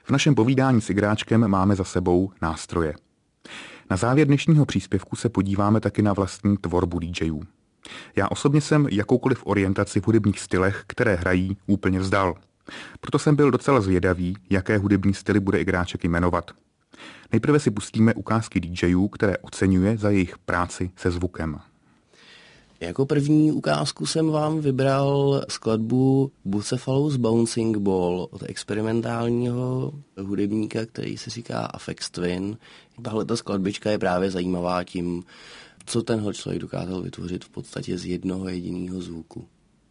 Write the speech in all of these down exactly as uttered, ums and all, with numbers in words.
V našem povídání s Igráčkem máme za sebou nástroje. Na závěr dnešního příspěvku se podíváme taky na vlastní tvorbu DJů. Já osobně jsem jakoukoliv orientaci v hudebních stylech, které hrají, úplně vzdal. Proto jsem byl docela zvědavý, jaké hudební styly bude Igráček jmenovat. Nejprve si pustíme ukázky DJů, které oceňuje za jejich práci se zvukem. Jako první ukázku jsem vám vybral skladbu Bucephalus Bouncing Ball od experimentálního hudebníka, který se říká Aphex Twin. Tahle ta skladbička je právě zajímavá tím, co tenhle člověk dokázal vytvořit v podstatě z jednoho jediného zvuku.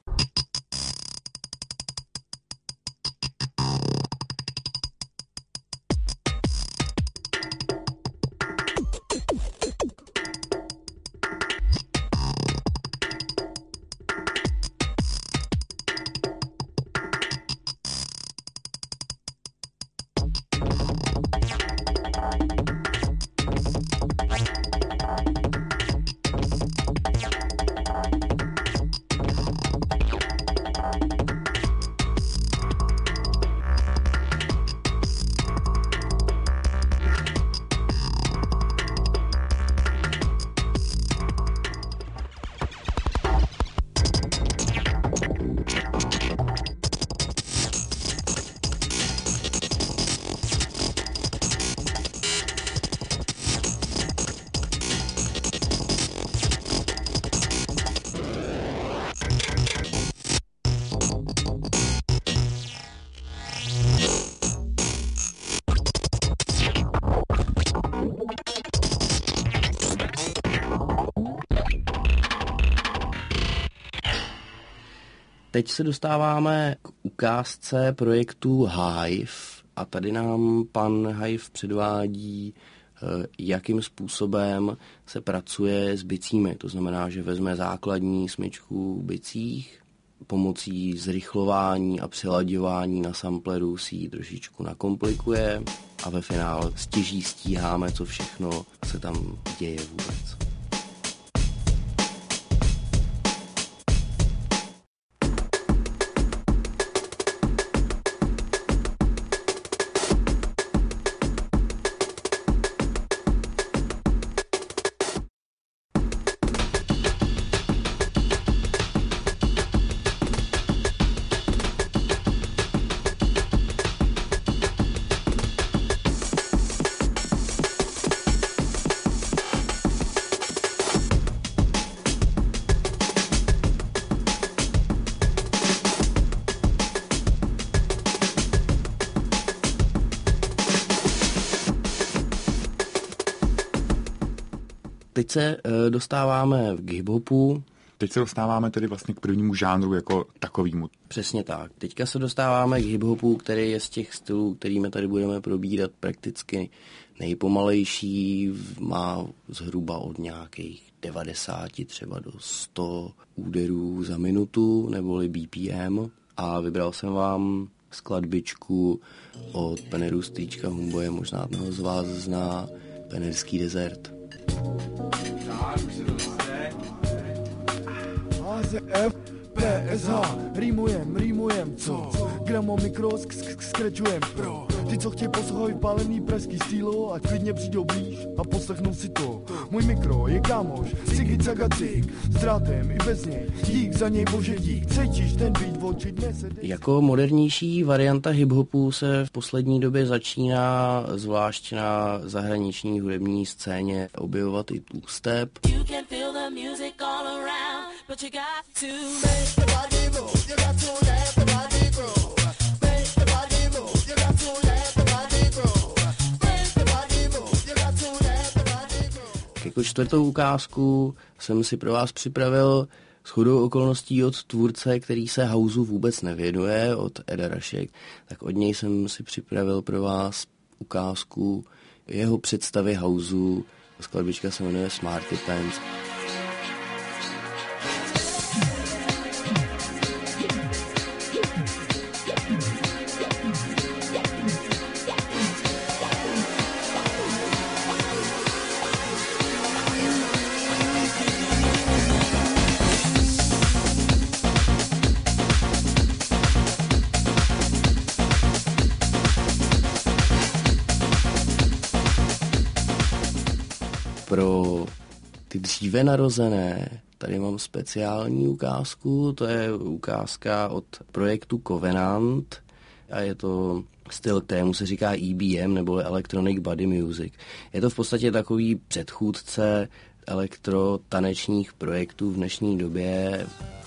Teď se dostáváme k ukázce projektu Hive a tady nám pan Hive předvádí, jakým způsobem se pracuje s bicími. To znamená, že vezme základní smyčku bicích, pomocí zrychlování a přilaďování na sampleru si ji trošičku nakomplikuje a ve finále stěží stíháme, co všechno se tam děje vůbec. Teď se e, dostáváme k hip-hopu. Teď se dostáváme tedy vlastně k prvnímu žánru jako takovýmu. Přesně tak. Teďka se dostáváme k hip-hopu, který je z těch stylů, kterými tady budeme probírat, prakticky nejpomalejší. Má zhruba od nějakých devadesáti třeba do sto úderů za minutu, neboli B P M. A vybral jsem vám skladbičku od Peneru Strýčka Humboje, možná mnoho z vás zná, Penerský desert. Tak, už se to dostane. A Z F, P, S, H, rýmujem, rýmujem, co? Gramo, mikro, skrečujem, pro. Ty, co chtějí poslouchat vypálený pražský stylo, ať klidně přijdou blíž a poslechnou si to. Můj mikro je kámoš, cigi, caga, cig, s drátem i bez něj, dík za něj bože dík, cítíš ten beat v oči dnes. Jako modernější varianta hip-hopu se v poslední době začíná zvlášť na zahraniční hudební scéně objevovat i two-step. Jako čtvrtou ukázku jsem si pro vás připravil shodou okolností od tvůrce, který se houseu vůbec nevěnuje, od Eda Rašek, tak od něj jsem si připravil pro vás ukázku jeho představy houseu. Skladbička se jmenuje Smarty Pants. Pro ty dříve narozené tady mám speciální ukázku, to je ukázka od projektu Covenant a je to styl, kterému se říká E B M nebo Electronic Body Music. Je to v podstatě takový předchůdce elektrotanečních projektů v dnešní době.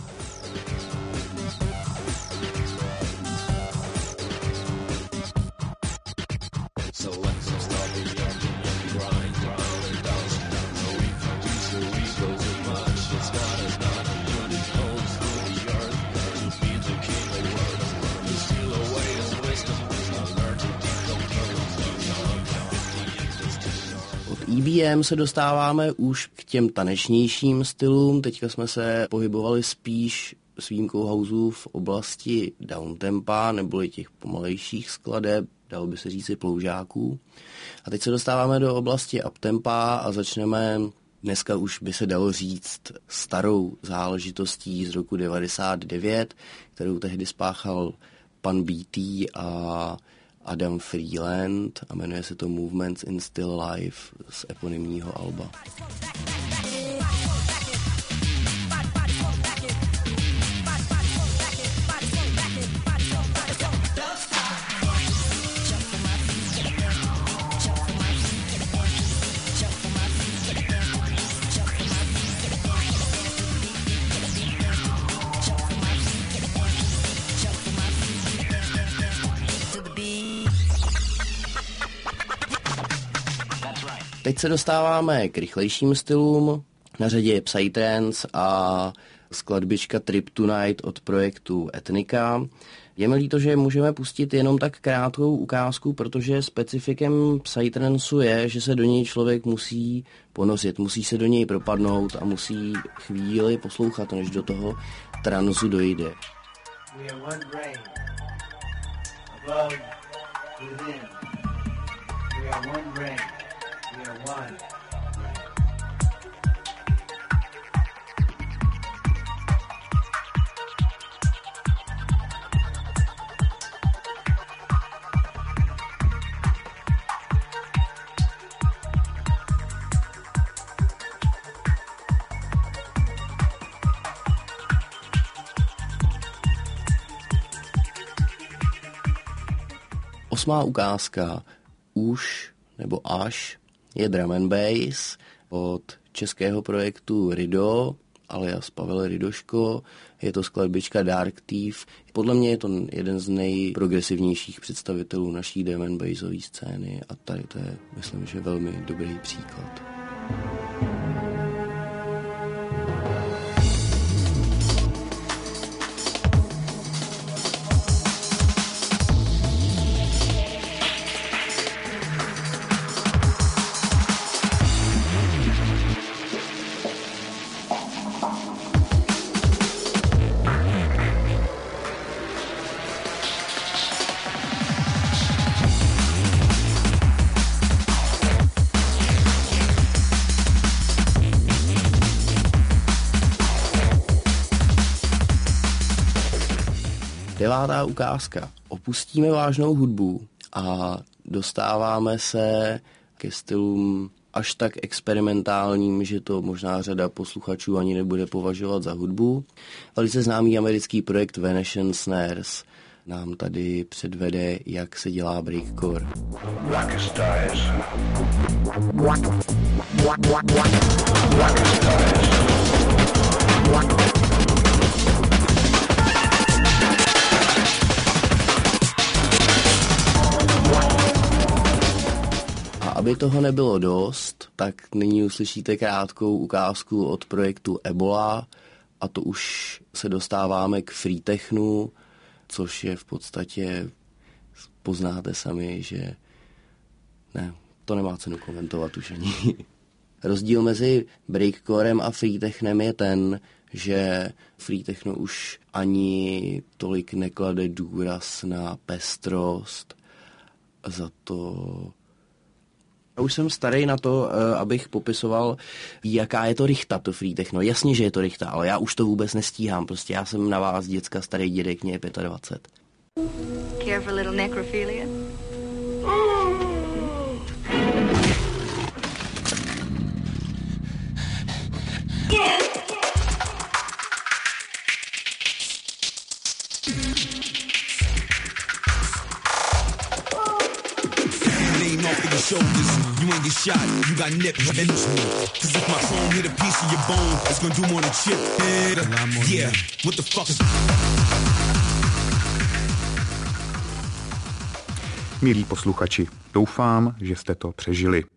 E B M se dostáváme už k těm tanečnějším stylům. Teďka jsme se pohybovali spíš s výjimkou houseů v oblasti downtempa, neboli těch pomalejších skladeb, dalo by se říci ploužáků. A teď se dostáváme do oblasti uptempa a začneme, dneska už by se dalo říct, starou záležitostí z roku devadesát devět, kterou tehdy spáchal pan B T a Adam Freeland a jmenuje se to Movements in Still Life z eponymního alba. Teď se dostáváme k rychlejším stylům. Na řadě je Psytrance a skladbička Trip Tonight od projektu Ethnica. Je mi líto, že můžeme pustit jenom tak krátkou ukázku, protože specifikem Psytranceu je, že se do něj člověk musí ponořit, musí se do něj propadnout a musí chvíli poslouchat, než do toho transu dojde. We are one brain, above, within. We are one brain. We are one. Osmá ukázka už nebo až je drum and bass od českého projektu Rido, alias Pavel Ridoško. Je to skladbička Dark Thief. Podle mě je to jeden z nejprogresivnějších představitelů naší drum and bassové scény a tady to je, myslím, že velmi dobrý příklad. Devátá ukázka. Opustíme vážnou hudbu a dostáváme se ke stylům až tak experimentálním, že to možná řada posluchačů ani nebude považovat za hudbu. Velice známý americký projekt Venetian Snares nám tady předvede, jak se dělá breakcore. A aby toho nebylo dost, tak nyní uslyšíte krátkou ukázku od projektu Ebola a to už se dostáváme k free technu, což je v podstatě, poznáte sami, že ne, to nemá cenu komentovat už ani. Rozdíl mezi breakcorem a free technem je ten, že free techno už ani tolik neklade důraz na pestrost, za to... Já už jsem starý na to, abych popisoval, jaká je to rychta, to free techno. Jasně, že je to rychta, ale já už to vůbec nestíhám. Prostě já jsem na vás děcka, starý dědek, mě je dvacet pět. Care for a little necrophilia? hanging off of your shoulders. You ain't get shot, you got nipped. Cause if my chrome hit a piece of your bone, it's gonna do more than chip. Yeah, what the fuck is... Milí posluchači, doufám, že jste to přežili.